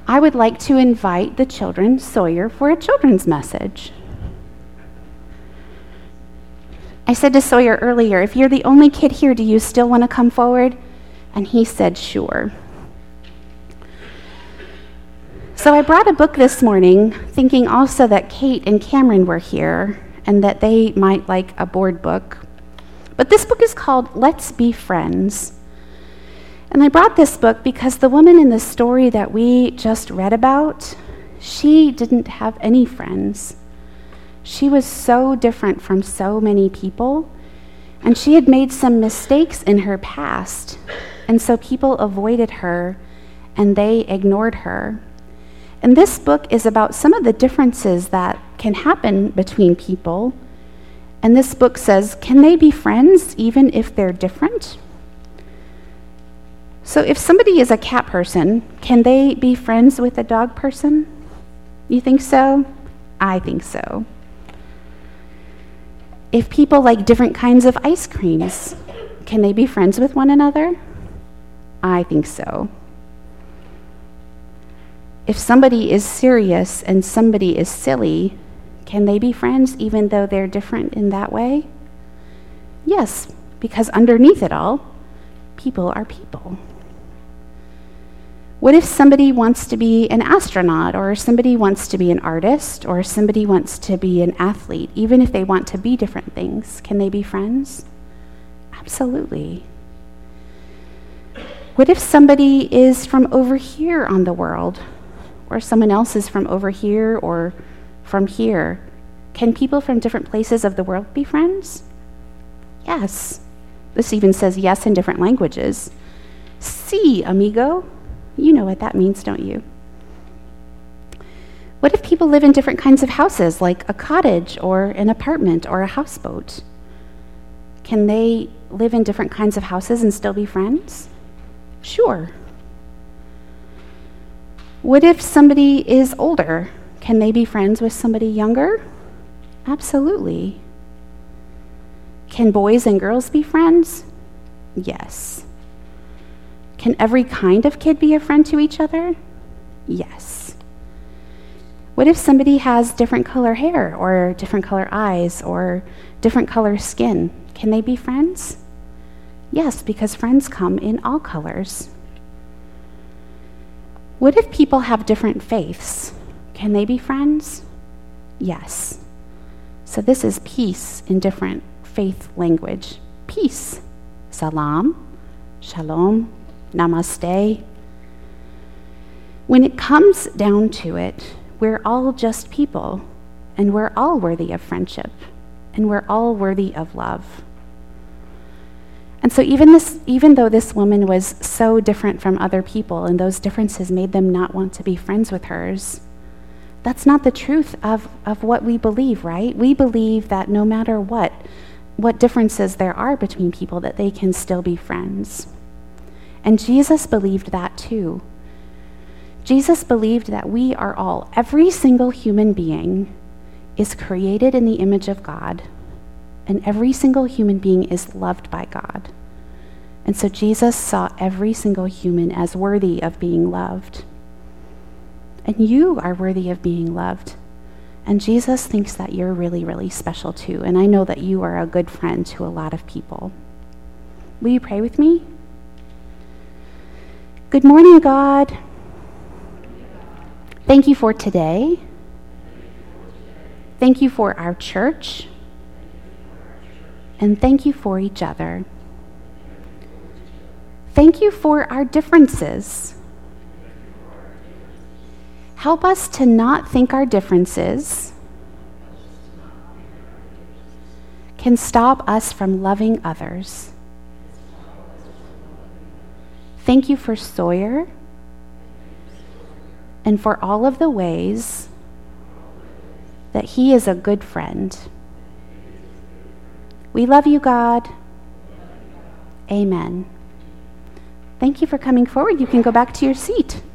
I would like to invite the children, Sawyer, for a children's message. I said to Sawyer earlier, if you're the only kid here, do you still want to come forward? And he said, sure. So I brought a book this morning, thinking also that Kate and Cameron were here and that they might like a board book. But this book is called Let's Be Friends. And I brought this book because the woman in the story that we just read about, she didn't have any friends. She was so different from so many people, and she had made some mistakes in her past, and so people avoided her and they ignored her. And this book is about some of the differences that can happen between people. And this book says, can they be friends even if they're different? So if somebody is a cat person, can they be friends with a dog person? You think so? I think so. If people like different kinds of ice creams, can they be friends with one another? I think so. If somebody is serious and somebody is silly, can they be friends even though they're different in that way? Yes, because underneath it all, people are people. What if somebody wants to be an astronaut, or somebody wants to be an artist, or somebody wants to be an athlete, even if they want to be different things? Can they be friends? Absolutely. What if somebody is from over here on the world, or someone else is from over here or from here? Can people from different places of the world be friends? Yes. This even says yes in different languages. Sí, amigo. You know what that means, don't you? What if people live in different kinds of houses, like a cottage or an apartment or a houseboat? Can they live in different kinds of houses and still be friends? Sure. What if somebody is older? Can they be friends with somebody younger? Absolutely. Can boys and girls be friends? Yes. Can every kind of kid be a friend to each other? Yes. What if somebody has different color hair or different color eyes or different color skin? Can they be friends? Yes, because friends come in all colors. What if people have different faiths? Can they be friends? Yes. So this is peace in different faith language. Peace. Salam, shalom, namaste. When it comes down to it, we're all just people, and we're all worthy of friendship, and we're all worthy of love. And so even though this woman was so different from other people, and those differences made them not want to be friends with hers, that's not the truth of what we believe, right? We believe that no matter what differences there are between people, that they can still be friends. And Jesus believed that too. Jesus believed that we are all, every single human being is created in the image of God, and every single human being is loved by God. And so Jesus saw every single human as worthy of being loved. And you are worthy of being loved. And Jesus thinks that you're really, really special too. And I know that you are a good friend to a lot of people. Will you pray with me? Good morning, God. Thank you for today. Thank you for our church. And thank you for each other. Thank you for our differences. Help us to not think our differences can stop us from loving others. Thank you for Sawyer and for all of the ways that he is a good friend. We love you, God. Amen. Thank you for coming forward. You can go back to your seat.